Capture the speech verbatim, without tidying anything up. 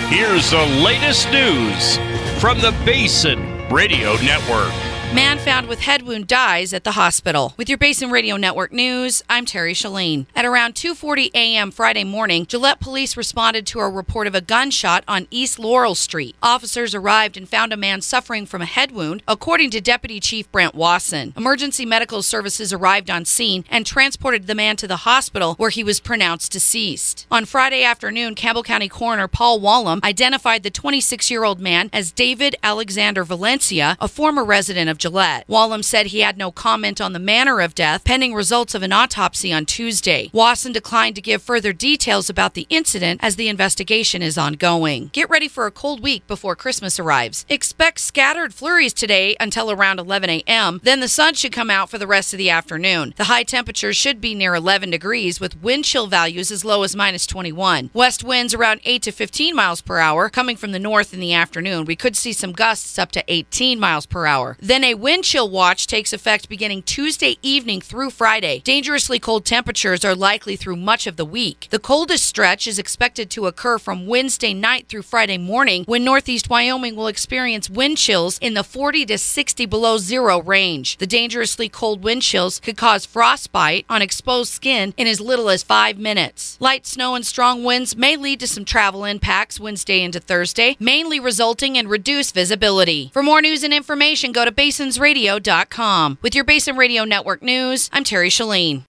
Here's the latest news from the Basin Radio Network. Man found with head wound dies at the hospital. With your Basin Radio Network news, I'm Terry Shalene. At around two forty a.m. Friday morning, Gillette police responded to a report of a gunshot on East Laurel Street. Officers arrived and found a man suffering from a head wound, according to Deputy Chief Brent Wasson. Emergency medical services arrived on scene and transported the man to the hospital, where he was pronounced deceased. On Friday afternoon, Campbell County Coroner Paul Wallum identified the twenty-six-year-old man as David Alexander Valencia, a former resident of Gillette. Wallum said he had no comment on the manner of death, pending results of an autopsy on Tuesday. Wasson declined to give further details about the incident as the investigation is ongoing. Get ready for a cold week before Christmas arrives. Expect scattered flurries today until around eleven a.m. Then the sun should come out for the rest of the afternoon. The high temperatures should be near eleven degrees with wind chill values as low as minus twenty-one. West winds around eight to fifteen miles per hour coming from the north in the afternoon. We could see some gusts up to eighteen miles per hour. Then a wind chill watch takes effect beginning Tuesday evening through Friday. Dangerously cold temperatures are likely through much of the week. The coldest stretch is expected to occur from Wednesday night through Friday morning, when northeast Wyoming will experience wind chills in the forty to sixty below zero range. The dangerously cold wind chills could cause frostbite on exposed skin in as little as five minutes. Light snow and strong winds may lead to some travel impacts Wednesday into Thursday, mainly resulting in reduced visibility. For more news and information, go to basins radio dot com. With your Basin Radio Network news, I'm Terry Shalene.